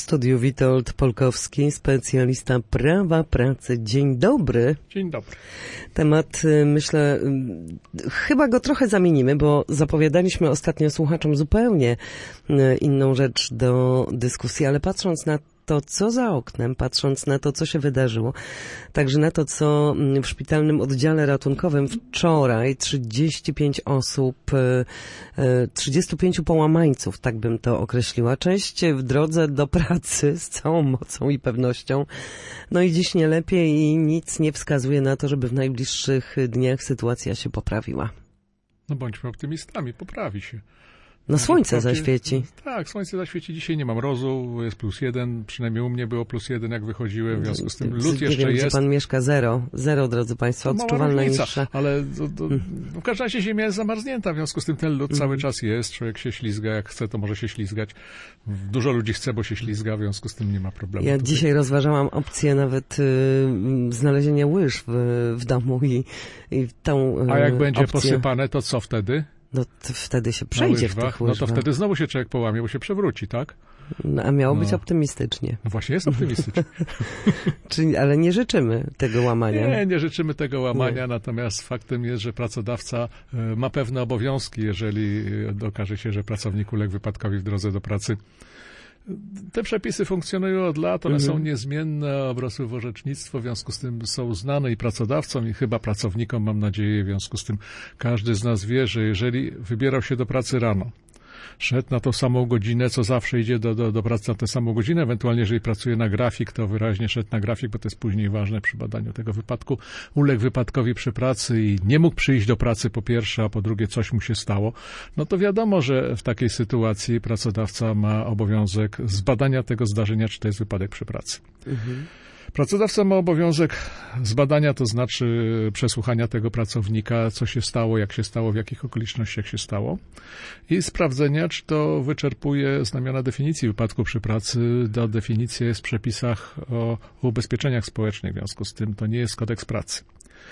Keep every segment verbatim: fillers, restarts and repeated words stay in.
studiu Witold Polkowski, specjalista prawa pracy. Dzień dobry. Dzień dobry. Temat, myślę, chyba go trochę zamienimy, bo zapowiadaliśmy ostatnio słuchaczom zupełnie inną rzecz do dyskusji, ale patrząc na to, co za oknem, patrząc na to, co się wydarzyło, także na to, co w szpitalnym oddziale ratunkowym wczoraj trzydzieści pięć osób, trzydziestu pięciu połamańców, tak bym to określiła. Część w drodze do pracy z całą mocą i pewnością. No i dziś nie lepiej i nic nie wskazuje na to, żeby w najbliższych dniach sytuacja się poprawiła. No bądźmy optymistami, poprawi się. No słońce zaświeci. Tak, słońce zaświeci. Dzisiaj nie ma mrozu, jest plus jeden, przynajmniej u mnie było plus jeden, jak wychodziłem, w związku z tym lód jeszcze wiem, jest. Gdzie pan mieszka, zero, zero, drodzy państwo, odczuwalna niższa. Ale to, to, w każdym razie ziemia jest zamarznięta, w związku z tym ten lód cały czas jest, człowiek się ślizga, jak chce, to może się ślizgać. Dużo ludzi chce, bo się ślizga, w związku z tym nie ma problemu. Ja tutaj. dzisiaj rozważałam opcję nawet y, znalezienia łyż w, w domu i, i tą y, A jak będzie opcję... posypane, to co wtedy? No to wtedy się przejdzie w tych łyżwach. No to wtedy znowu się człowiek połamie, bo się przewróci, tak? No, a miało no. być optymistycznie. No właśnie jest optymistycznie. Czyli, ale nie życzymy tego łamania. Nie, nie życzymy tego łamania, nie. Natomiast faktem jest, że pracodawca ma pewne obowiązki, jeżeli okaże się, że pracownik uległ wypadkowi w drodze do pracy. Te przepisy funkcjonują od lat, one mhm. są niezmienne, obrosły w orzecznictwo, w związku z tym są znane i pracodawcom, i chyba pracownikom, mam nadzieję, w związku z tym każdy z nas wie, że jeżeli wybierał się do pracy rano, szedł na tą samą godzinę, co zawsze idzie do, do, do pracy na tę samą godzinę, ewentualnie jeżeli pracuje na grafik, to wyraźnie szedł na grafik, bo to jest później ważne przy badaniu tego wypadku, uległ wypadkowi przy pracy i nie mógł przyjść do pracy po pierwsze, a po drugie coś mu się stało, no to wiadomo, że w takiej sytuacji pracodawca ma obowiązek zbadania tego zdarzenia, czy to jest wypadek przy pracy. Mhm. Pracodawca ma obowiązek zbadania, to znaczy przesłuchania tego pracownika, co się stało, jak się stało, w jakich okolicznościach się stało i sprawdzenia, czy to wyczerpuje znamiona definicji wypadku przy pracy. Ta definicja jest w przepisach o ubezpieczeniach społecznych, w związku z tym to nie jest kodeks pracy.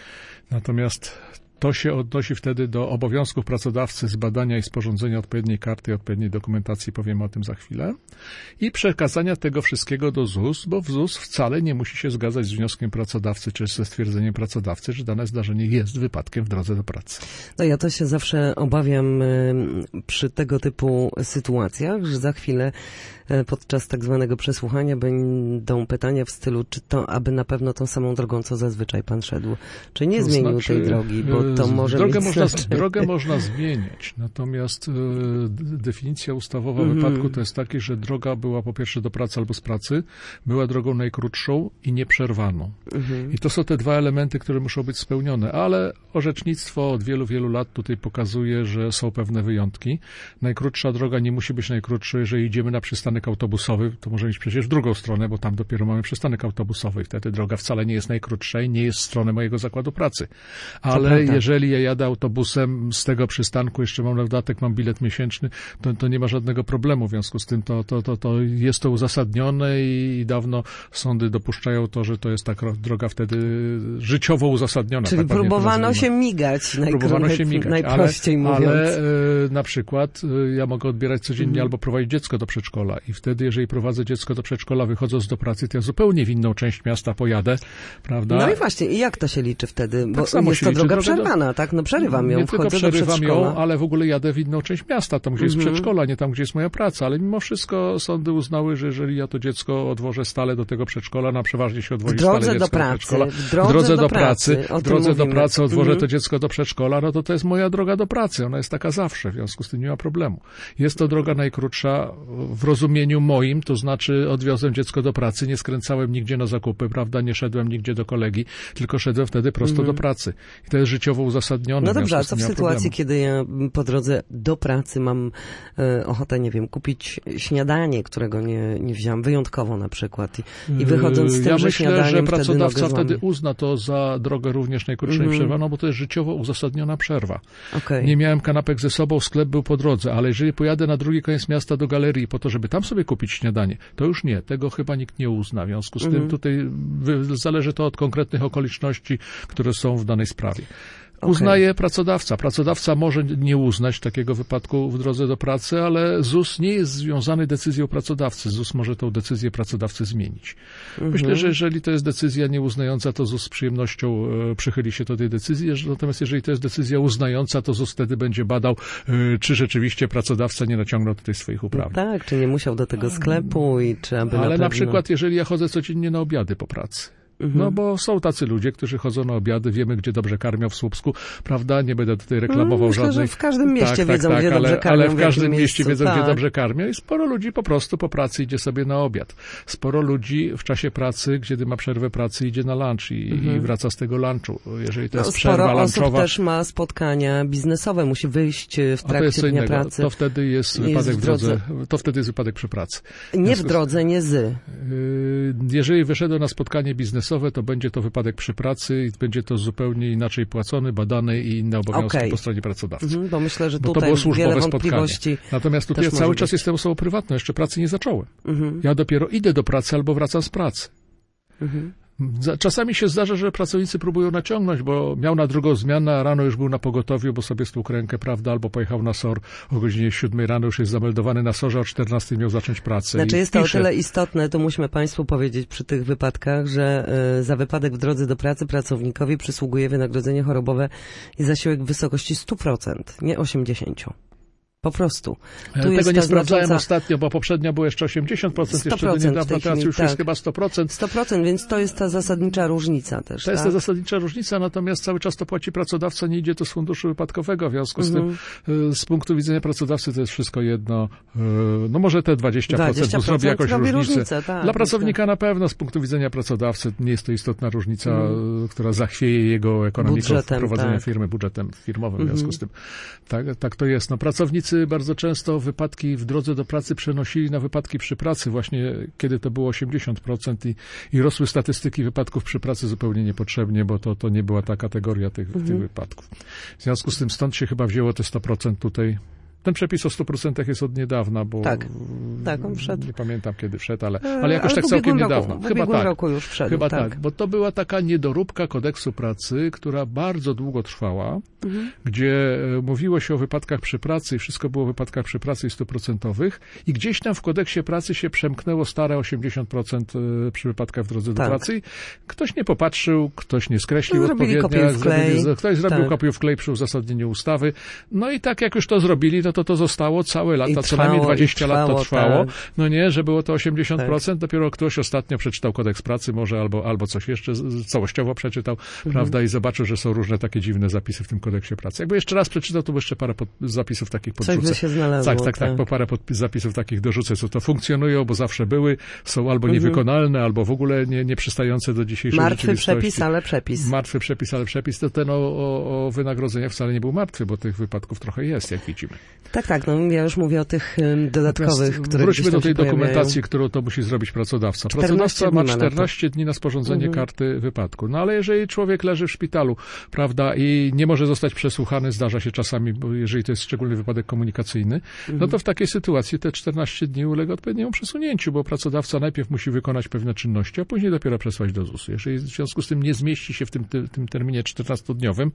Natomiast to się odnosi wtedy do obowiązków pracodawcy zbadania i sporządzenia odpowiedniej karty i odpowiedniej dokumentacji, powiemy o tym za chwilę, i przekazania tego wszystkiego do Z U S, bo w Z U S wcale nie musi się zgadzać z wnioskiem pracodawcy, czy ze stwierdzeniem pracodawcy, że dane zdarzenie jest wypadkiem w drodze do pracy. No ja to się zawsze obawiam przy tego typu sytuacjach, że za chwilę podczas tak zwanego przesłuchania będą pytania w stylu, czy to aby na pewno tą samą drogą, co zazwyczaj pan szedł, czy nie to zmienił znaczy, tej drogi, bo to może drogę mieć można, znaczenie. Drogę można zmieniać, natomiast y, definicja ustawowa mm-hmm. wypadku to jest takie, że droga była po pierwsze do pracy albo z pracy, była drogą najkrótszą i nieprzerwaną. Mm-hmm. I to są te dwa elementy, które muszą być spełnione, ale orzecznictwo od wielu, wielu lat tutaj pokazuje, że są pewne wyjątki. Najkrótsza droga nie musi być najkrótsza, jeżeli idziemy na przystanek autobusowy, to może iść przecież w drugą stronę, bo tam dopiero mamy przystanek autobusowy i wtedy droga wcale nie jest najkrótsza i nie jest w stronę mojego zakładu pracy. Ale jeżeli ja jadę autobusem z tego przystanku, jeszcze mam na dodatek, mam bilet miesięczny, to, to nie ma żadnego problemu. W związku z tym to, to, to, to jest to uzasadnione i, i dawno sądy dopuszczają to, że to jest ta droga wtedy życiowo uzasadniona. Czyli tak próbowano się migać, próbowano się migać, najprościej ale, mówiąc. Ale e, na przykład e, ja mogę odbierać codziennie mm. albo prowadzić dziecko do przedszkola i wtedy, jeżeli prowadzę dziecko do przedszkola, wychodząc do pracy, to ja zupełnie w inną część miasta pojadę, prawda? No i właśnie, i jak to się liczy wtedy? Bo tak samo jest się to liczy, droga droga przerwana, do... tak? No przerywam ją, nie wchodzę tylko przerywam do ją, ale w ogóle jadę w inną część miasta, tam gdzie jest mm-hmm. przedszkola, nie tam, gdzie jest moja praca, ale mimo wszystko sądy uznały, że jeżeli ja to dziecko odwożę stale do tego przedszkola, na przeważnie się odwozi stale dziecko do, pracy, do przedszkola, w drodze, w drodze do pracy, w drodze do pracy odwożę mm-hmm. to dziecko do przedszkola, no to to jest moja droga do pracy, ona jest taka zawsze, w związku z tym nie ma problemu. Jest to droga najkrótsza w rozumieniu moim, to znaczy odwiozłem dziecko do pracy, nie skręcałem nigdzie na zakupy, prawda, nie szedłem nigdzie do kolegi, tylko szedłem wtedy prosto mm-hmm. do pracy. I to jest życiowo uzasadnione. No dobrze, a co w sytuacji, problemu. kiedy ja po drodze do pracy mam e, ochotę, nie wiem, kupić śniadanie, którego nie, nie wziąłem, wyjątkowo na przykład i, i wychodząc z tym, ja że myślę, śniadaniem że pracodawca wtedy, wtedy uzna to za drogę również najkrótszą mm-hmm. przerwaną, bo to jest życiowo uzasadniona przerwa. Okay. Nie miałem kanapek ze sobą, sklep był po drodze, ale jeżeli pojadę na drugi koniec miasta do galerii po to, żeby tam sobie kupić śniadanie, to już nie, tego chyba nikt nie uzna. W związku z mm-hmm. tym tutaj zależy to od konkretnych okoliczności, które są w danej sprawie. Okay. Uznaje pracodawca. Pracodawca może nie uznać takiego wypadku w drodze do pracy, ale Z U S nie jest związany decyzją pracodawcy. Z U S może tą decyzję pracodawcy zmienić. Mhm. Myślę, że jeżeli to jest decyzja nieuznająca, to Z U S z przyjemnością e, przychyli się do tej decyzji. Natomiast jeżeli to jest decyzja uznająca, to Z U S wtedy będzie badał, e, czy rzeczywiście pracodawca nie naciągnął tutaj swoich uprawnień. No tak, czy nie musiał do tego sklepu i czy aby Ale na, pewno... na przykład, jeżeli ja chodzę codziennie na obiady po pracy, no bo są tacy ludzie, którzy chodzą na obiady, wiemy, gdzie dobrze karmią w Słupsku, prawda? Nie będę tutaj reklamował Myślę, żadnej... że w każdym mieście tak, wiedzą, tak, gdzie tak, dobrze ale, karmią. ale w każdym mieście miejscu, wiedzą, tak. gdzie dobrze karmią i sporo ludzi po prostu po pracy idzie sobie na obiad. Sporo ludzi w czasie pracy, kiedy ma przerwę pracy, idzie na lunch i, mhm. i wraca z tego lunchu. Jeżeli to no, jest przerwa lunchowa... Sporo lunchowa... osób też ma spotkania biznesowe, musi wyjść w trakcie A to jest co dnia innego. pracy. To wtedy jest wypadek jest w drodze, to wtedy jest wypadek przy pracy. Nie w drodze, nie z. Jeżeli wyszedłem na spotkanie biznesowe, to będzie to wypadek przy pracy i będzie to zupełnie inaczej płacony, badany i inne obowiązki okay. po stronie pracodawcy. Mhm, bo myślę, że bo tutaj to było służbowe wiele spotkanie. Natomiast tutaj ja cały czas być. jestem osobą prywatną, jeszcze pracy nie zacząłem. Mhm. Ja dopiero idę do pracy albo wracam z pracy. Mhm. Czasami się zdarza, że pracownicy próbują naciągnąć, bo miał na drugą zmianę, a rano już był na pogotowiu, bo sobie stłukł rękę, prawda, albo pojechał na S O R o godzinie siódmej rano, już jest zameldowany na S O R ze, o czternastej miał zacząć pracę. Znaczy jest to pisze. o tyle istotne, to musimy Państwu powiedzieć przy tych wypadkach, że y, za wypadek w drodze do pracy pracownikowi przysługuje wynagrodzenie chorobowe i zasiłek w wysokości sto procent, nie osiemdziesiąt procent. Po prostu. Tu Tego jest nie sprawdzałem znacząca... ostatnio, bo poprzednio było jeszcze osiemdziesiąt procent, jeszcze do niedawna, teraz już tak. jest chyba sto procent. sto procent, więc to jest ta zasadnicza różnica też, To tak? jest ta zasadnicza różnica, natomiast cały czas to płaci pracodawca, nie idzie to z funduszu wypadkowego, w związku z mm-hmm. tym z punktu widzenia pracodawcy to jest wszystko jedno, no może te dwadzieścia procent, dwadzieścia procent zrobi jakąś robi różnicę. różnicę tak, Dla pracownika myślę. na pewno, z punktu widzenia pracodawcy nie jest to istotna różnica, mm. która zachwieje jego ekonomiką prowadzenia tak. firmy, budżetem firmowym, w związku mm-hmm. z tym tak, tak to jest. No, pracownicy bardzo często wypadki w drodze do pracy przenosili na wypadki przy pracy, właśnie kiedy to było osiemdziesiąt procent i, i rosły statystyki wypadków przy pracy zupełnie niepotrzebnie, bo to, to nie była ta kategoria tych, mhm. tych wypadków. W związku z tym stąd się chyba wzięło te sto procent tutaj. Ten przepis o stu procentach jest od niedawna, bo tak, tak, on wszedł. Nie pamiętam kiedy wszedł, ale, ale jakoś ale tak całkiem roku, niedawno. W Chyba tak. roku już wszedł, Chyba tak. tak, bo to była taka niedoróbka kodeksu pracy, która bardzo długo trwała, mhm. gdzie mówiło się o wypadkach przy pracy i wszystko było o wypadkach przy pracy i stuprocentowych i gdzieś tam w kodeksie pracy się przemknęło stare osiemdziesiąt procent przy wypadkach w drodze tak. do pracy. Ktoś nie popatrzył, ktoś nie skreślił no, odpowiednio. Zrobili, ktoś zrobił tak. kopiuj w klej przy uzasadnieniu ustawy. No i tak jak już to zrobili, no to to zostało całe lata, trwało, co najmniej dwadzieścia lat to trwało. Tak. No nie, że było to osiemdziesiąt procent. Tak. Dopiero ktoś ostatnio przeczytał kodeks pracy może albo, albo coś jeszcze całościowo przeczytał, mhm. prawda, i zobaczył, że są różne takie dziwne zapisy w tym kodeksie pracy. Jakby jeszcze raz przeczytał, to by jeszcze parę pod, zapisów takich podrzucę. Coś by się znalazło. Tak, tak, tak, po parę pod, zapisów takich dorzucę, co to funkcjonują, bo zawsze były, są albo niewykonalne, mhm. albo w ogóle nie, nie przystające do dzisiejszej martwy rzeczywistości. Martwy przepis, ale przepis. Martwy przepis, ale przepis. To ten o, o, o wynagrodzeniach wcale nie był martwy, bo tych wypadków trochę jest, jak widzimy. Tak, tak, no ja już mówię o tych um, dodatkowych, które wróćmy do tej dokumentacji, pojawiają. którą to musi zrobić pracodawca. Pracodawca ma czternaście dni na sporządzenie mhm. karty wypadku. No ale jeżeli człowiek leży w szpitalu, prawda, i nie może zostać przesłuchany, zdarza się czasami, bo jeżeli to jest szczególny wypadek komunikacyjny, mhm. no to w takiej sytuacji te czternaście dni ulega odpowiedniemu przesunięciu, bo pracodawca najpierw musi wykonać pewne czynności, a później dopiero przesłać do Z U S-u. Jeżeli w związku z tym nie zmieści się w tym, tym, tym terminie czternastodniowym,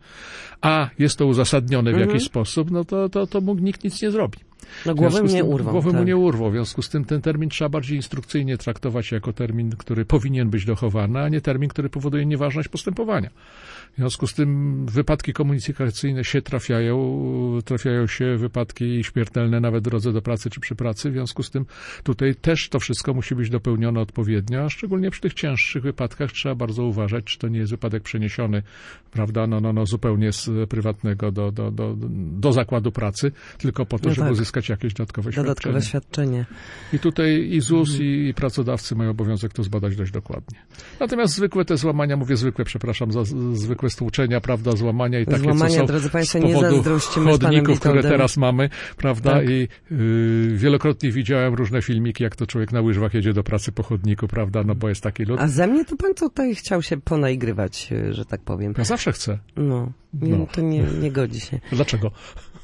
a jest to uzasadnione w mhm. jakiś sposób, no to, to, to mógł nikt nic nie zrobi. No głowy mu nie urwą. Głowy tak. mu nie urwą. W związku z tym ten termin trzeba bardziej instrukcyjnie traktować jako termin, który powinien być dochowany, a nie termin, który powoduje nieważność postępowania. W związku z tym wypadki komunikacyjne się trafiają, trafiają się wypadki śmiertelne nawet w drodze do pracy czy przy pracy. W związku z tym tutaj też to wszystko musi być dopełnione odpowiednio, a szczególnie przy tych cięższych wypadkach trzeba bardzo uważać, czy to nie jest wypadek przeniesiony, prawda, no, no, no zupełnie z prywatnego do, do, do, do zakładu pracy, tylko po to, no żeby tak. uzyskać jakieś dodatkowe, dodatkowe świadczenie. świadczenie. I tutaj i Z U S mhm. i, i pracodawcy mają obowiązek to zbadać dość dokładnie. Natomiast zwykłe te złamania, mówię zwykłe, przepraszam, za zwykłe stłuczenia, prawda, złamania i takie, złamania, co są drodzy Państwo, z powodu chodników, które Witoldem. teraz mamy, prawda, tak. i y, wielokrotnie widziałem różne filmiki, jak to człowiek na łyżwach jedzie do pracy po chodniku, prawda, no bo jest taki lód. A ze mnie to pan tutaj chciał się ponaigrywać, że tak powiem. Ja zawsze chcę. No, nie, no. to nie, nie godzi się. Dlaczego?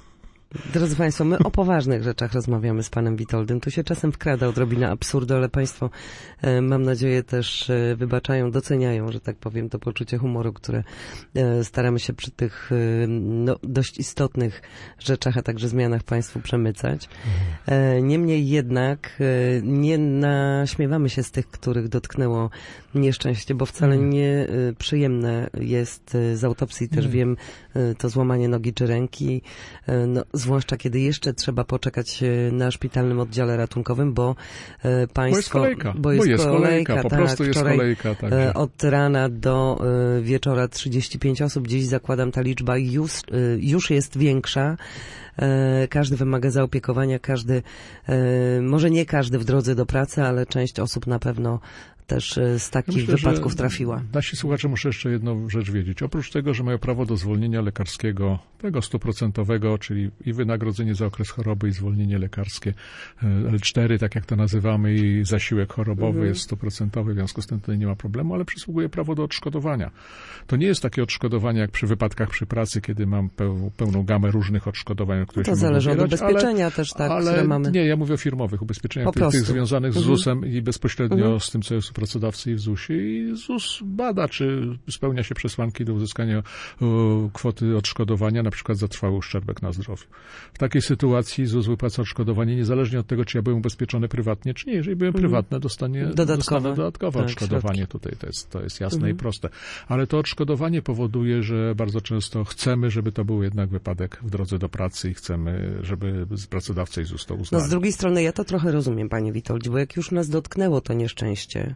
Drodzy Państwo, my o poważnych rzeczach rozmawiamy z panem Witoldem. Tu się czasem wkrada odrobina absurdu, ale Państwo, e, mam nadzieję, też e, wybaczają, doceniają, że tak powiem, to poczucie humoru, które e, staramy się przy tych e, no, dość istotnych rzeczach, a także zmianach Państwu przemycać. E, niemniej jednak e, nie naśmiewamy się z tych, których dotknęło nieszczęście, bo wcale nie e, przyjemne jest e, z autopsji, też Nie. wiem, e, to złamanie nogi czy ręki, e, no, zwłaszcza kiedy jeszcze trzeba poczekać na szpitalnym oddziale ratunkowym, bo e, państwo... Bo jest kolejka. Bo jest, bo jest kolejka, kolejka, po tak, prostu jest wczoraj, kolejka. Także. E, od rana do e, wieczora trzydzieści pięć osób, dziś zakładam ta liczba już, e, już jest większa. E, każdy wymaga zaopiekowania, każdy, e, może nie każdy w drodze do pracy, ale część osób na pewno też z takich ja myślę, wypadków trafiła. Nasi słuchacze muszą jeszcze jedną rzecz wiedzieć. Oprócz tego, że mają prawo do zwolnienia lekarskiego, tego stuprocentowego, czyli i wynagrodzenie za okres choroby i zwolnienie lekarskie L cztery, tak jak to nazywamy, i zasiłek chorobowy mhm. jest stuprocentowy, w związku z tym tutaj nie ma problemu, ale przysługuje prawo do odszkodowania. To nie jest takie odszkodowanie jak przy wypadkach przy pracy, kiedy mam peł, pełną gamę różnych odszkodowań, które to się zależy mogą od ubezpieczenia ale, też, tak, ale które mamy. Nie, ja mówię o firmowych ubezpieczeniach, tych, tych związanych z mhm. zusem i bezpośrednio mhm. z tym, co jest u pracodawcy i w zusie. I ZUS bada, czy spełnia się przesłanki do uzyskania uh, kwoty odszkodowania, na przykład za trwały uszczerbek na zdrowiu. W takiej sytuacji ZUS wypłaca odszkodowanie niezależnie od tego, czy ja byłem ubezpieczony prywatnie, czy nie. Jeżeli byłem mhm. prywatny, dostanie dodatkowe, dostanę dodatkowe tak, odszkodowanie. środki. Tutaj to jest, to jest jasne mhm. i proste. Ale to odszkodowanie powoduje, że bardzo często chcemy, żeby to był jednak wypadek w drodze do pracy i chcemy, żeby pracodawca i ZUS to uznali. No z drugiej strony ja to trochę rozumiem, panie Witoldzie, bo jak już nas dotknęło to nieszczęście,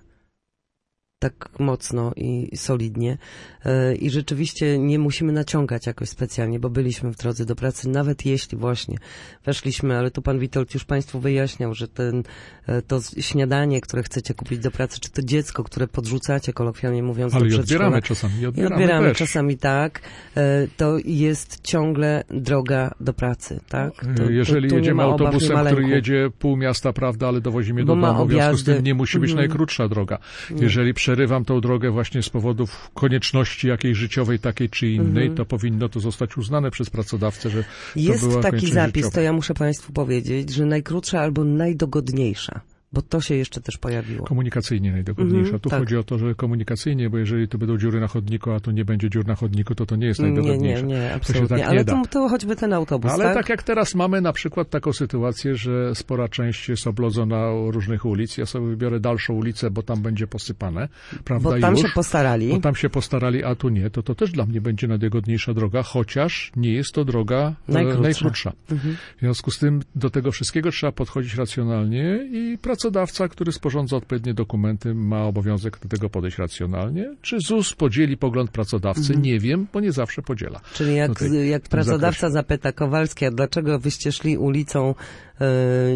tak mocno i solidnie yy, i rzeczywiście nie musimy naciągać jakoś specjalnie, bo byliśmy w drodze do pracy, nawet jeśli właśnie weszliśmy, ale tu pan Witold już państwu wyjaśniał, że ten, yy, to śniadanie, które chcecie kupić do pracy, czy to dziecko, które podrzucacie, kolokwialnie mówiąc, ale do przedszkola. Ale odbieramy czasami. I odbieramy, odbieramy też. czasami tak. Yy, to jest ciągle droga do pracy, tak? To, Jeżeli tu, tu jedziemy obaw, autobusem, który jedzie pół miasta, prawda, ale dowozi mnie do domu, w związku z tym nie musi być mhm. najkrótsza droga. Jeżeli przerywam tą drogę właśnie z powodów konieczności jakiejś życiowej, takiej czy innej, mhm. to powinno to zostać uznane przez pracodawcę, że to jest była taki zapis, życiowa. To ja muszę państwu powiedzieć, że najkrótsza albo najdogodniejsza. Bo to się jeszcze też pojawiło. Komunikacyjnie najdogodniejsza. Mhm, tu tak. chodzi o to, że komunikacyjnie, bo jeżeli tu będą dziury na chodniku, a tu nie będzie dziur na chodniku, to to nie jest najdogodniejsze. Nie, nie, nie, absolutnie. To się tak ale nie to, da. to choćby ten autobus, Ale tak? tak jak teraz mamy na przykład taką sytuację, że spora część jest oblodzona różnych ulic. Ja sobie wybiorę dalszą ulicę, bo tam będzie posypane, prawda? Bo tam już, się postarali. Bo tam się postarali, a tu nie. To to też dla mnie będzie najdogodniejsza droga, chociaż nie jest to droga najkrótsza. najkrótsza. Mhm. W związku z tym do tego wszystkiego trzeba podchodzić racjonalnie i pracodawca, który sporządza odpowiednie dokumenty, ma obowiązek do tego podejść racjonalnie. Czy ZUS podzieli pogląd pracodawcy? Mhm. Nie wiem, bo nie zawsze podziela. Czyli jak, tej, jak pracodawca zapyta Kowalski, a dlaczego wyście szli ulicą yy,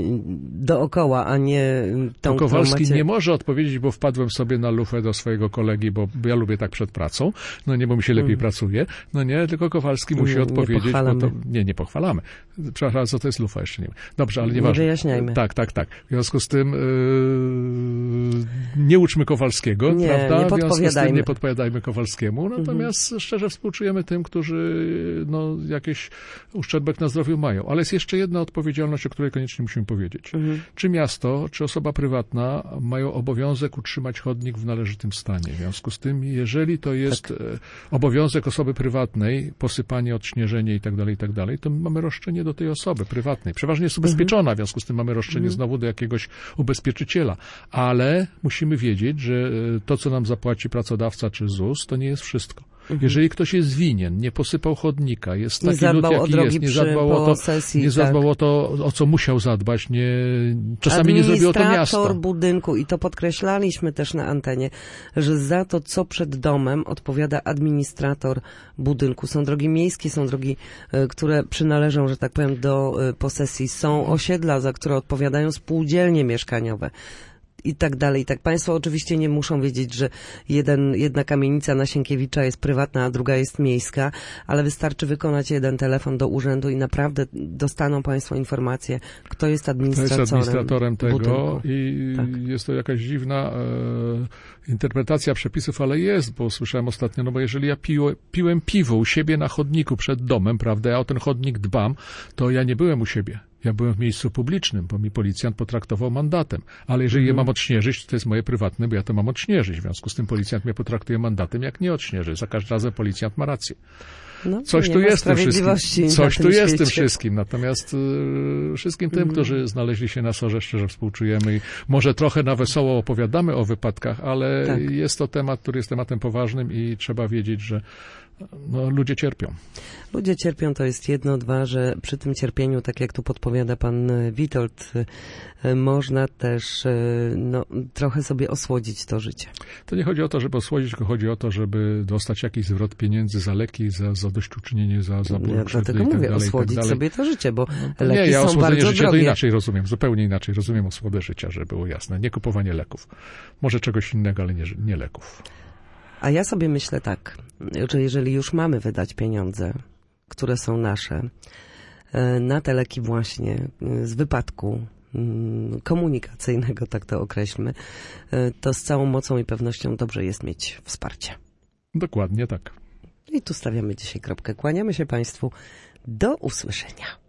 dookoła, a nie tą, to Kowalski macie... nie może odpowiedzieć, bo wpadłem sobie na lufę do swojego kolegi, bo ja lubię tak przed pracą, no nie, bo mi się lepiej mm. pracuje, no nie, tylko Kowalski musi nie, odpowiedzieć, nie bo to, nie, nie pochwalamy. Przepraszam, co to jest lufa, jeszcze nie wiem. Dobrze, ale nieważne. Nie wyjaśniajmy. Tak, tak, tak. W związku z tym yy, nie uczmy Kowalskiego, nie, prawda? Nie w związku z tym nie podpowiadajmy Kowalskiemu, natomiast mm-hmm. szczerze współczujemy tym, którzy no, jakiś uszczerbek na zdrowiu mają. Ale jest jeszcze jedna odpowiedzialność, o której koniecznie musimy powiedzieć. Mm-hmm. Czy miasto, czy osoba prywatna mają obowiązek utrzymać chodnik w należytym stanie. W związku z tym, jeżeli to jest tak. obowiązek osoby prywatnej, posypanie, odśnieżenie i tak dalej, i tak dalej, to mamy roszczenie do tej osoby prywatnej. Przeważnie jest ubezpieczona, w związku z tym mamy roszczenie mm-hmm. znowu do jakiegoś ubezpieczyciela. Ale musimy wiedzieć, że to, co nam zapłaci pracodawca czy ZUS, to nie jest wszystko. Mhm. Jeżeli ktoś jest winien, nie posypał chodnika, jest taki lud, jaki jest, nie zadbał o to, sesji, nie zadbał tak. o to, o co musiał zadbać, nie, czasami nie zrobiło to miasto. Administrator budynku, i to podkreślaliśmy też na antenie, że za to, co przed domem, odpowiada administrator budynku. Są drogi miejskie, są drogi, które przynależą, że tak powiem, do posesji. Są osiedla, za które odpowiadają spółdzielnie mieszkaniowe. i tak dalej. Tak, państwo oczywiście nie muszą wiedzieć, że jeden, jedna kamienica na Sienkiewicza jest prywatna, a druga jest miejska, ale wystarczy wykonać jeden telefon do urzędu i naprawdę dostaną państwo informację, kto jest administratorem, kto jest administratorem tego budynku. i tak. jest to jakaś dziwna e, interpretacja przepisów, ale jest, bo słyszałem ostatnio, no bo jeżeli ja piłem, piłem piwo u siebie na chodniku przed domem, prawda, ja o ten chodnik dbam, to ja nie byłem u siebie. Ja byłem w miejscu publicznym, bo mi policjant potraktował mandatem. Ale jeżeli mm. je mam odśnieżyć, to jest moje prywatne, bo ja to mam odśnieżyć. W związku z tym policjant mnie potraktuje mandatem, jak nie odśnieży. Za każdym razem policjant ma rację. No, Coś tu jest tym wszystkim. Coś tu jest tym wszystkim. Natomiast y, wszystkim tym, mm. którzy znaleźli się na sorze, szczerze współczujemy i może trochę na wesoło opowiadamy o wypadkach, ale tak. jest to temat, który jest tematem poważnym i trzeba wiedzieć, że no, ludzie cierpią. Ludzie cierpią, to jest jedno, dwa, że przy tym cierpieniu, tak jak tu podpowiada pan Witold, można też no, trochę sobie osłodzić to życie. To nie chodzi o to, żeby osłodzić, tylko chodzi o to, żeby dostać jakiś zwrot pieniędzy za leki, za zadośćuczynienie, za, za ból, ja dlatego tak mówię, dalej, osłodzić tak sobie to życie, bo no, leki nie, ja są bardzo życia drogie. to inaczej rozumiem, zupełnie inaczej rozumiem osłodę życia, żeby było jasne. Nie kupowanie leków. Może czegoś innego, ale nie, nie leków. A ja sobie myślę tak, że jeżeli już mamy wydać pieniądze, które są nasze, na te leki właśnie z wypadku komunikacyjnego, tak to określmy, to z całą mocą i pewnością dobrze jest mieć wsparcie. Dokładnie tak. I tu stawiamy dzisiaj kropkę. Kłaniamy się Państwu. Do usłyszenia.